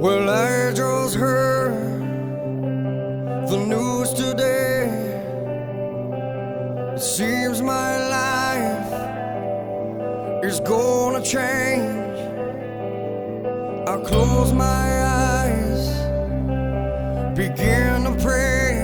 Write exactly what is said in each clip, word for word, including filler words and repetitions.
Well, I just heard the news today. It seems my life is gonna change. I close my eyes, begin to pray,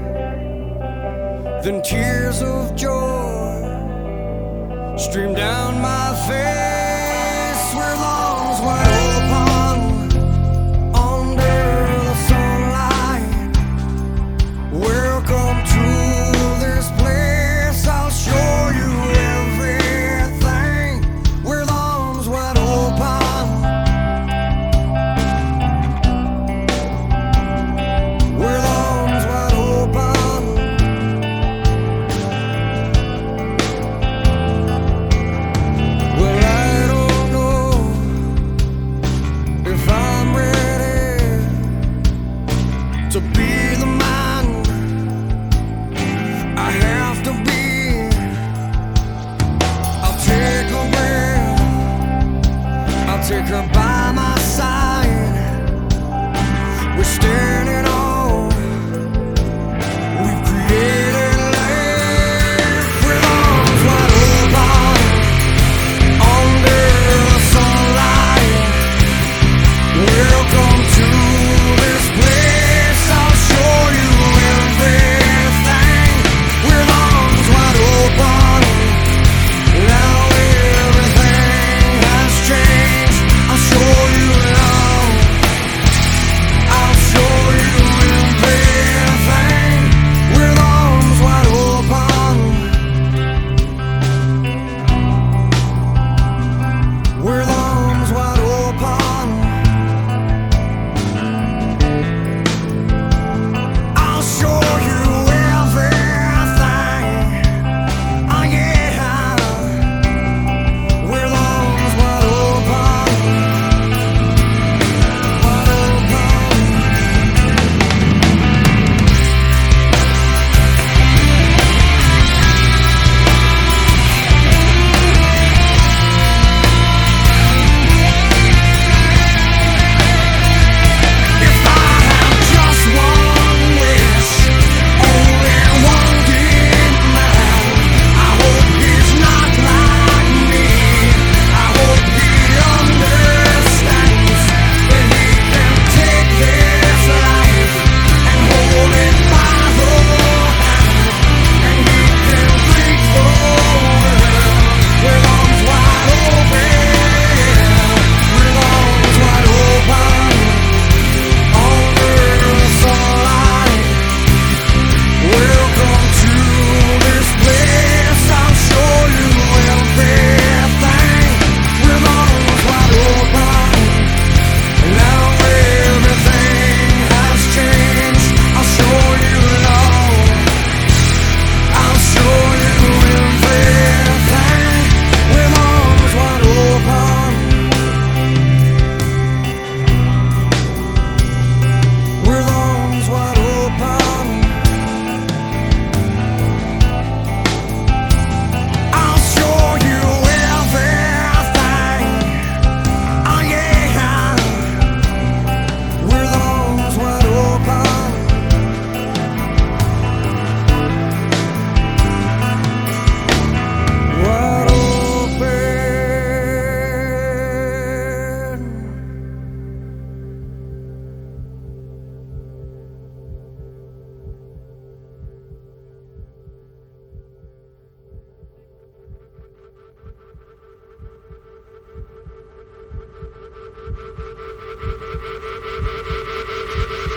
then tears of joy stream down my face. Where lungs wide open under the sunlight. Welcome to this place, I'll show you everything. With arms wide open, with arms wide open. Well, I don't know if I'm ready to be the man I have to be. I'll take a breath, I'll take a bite.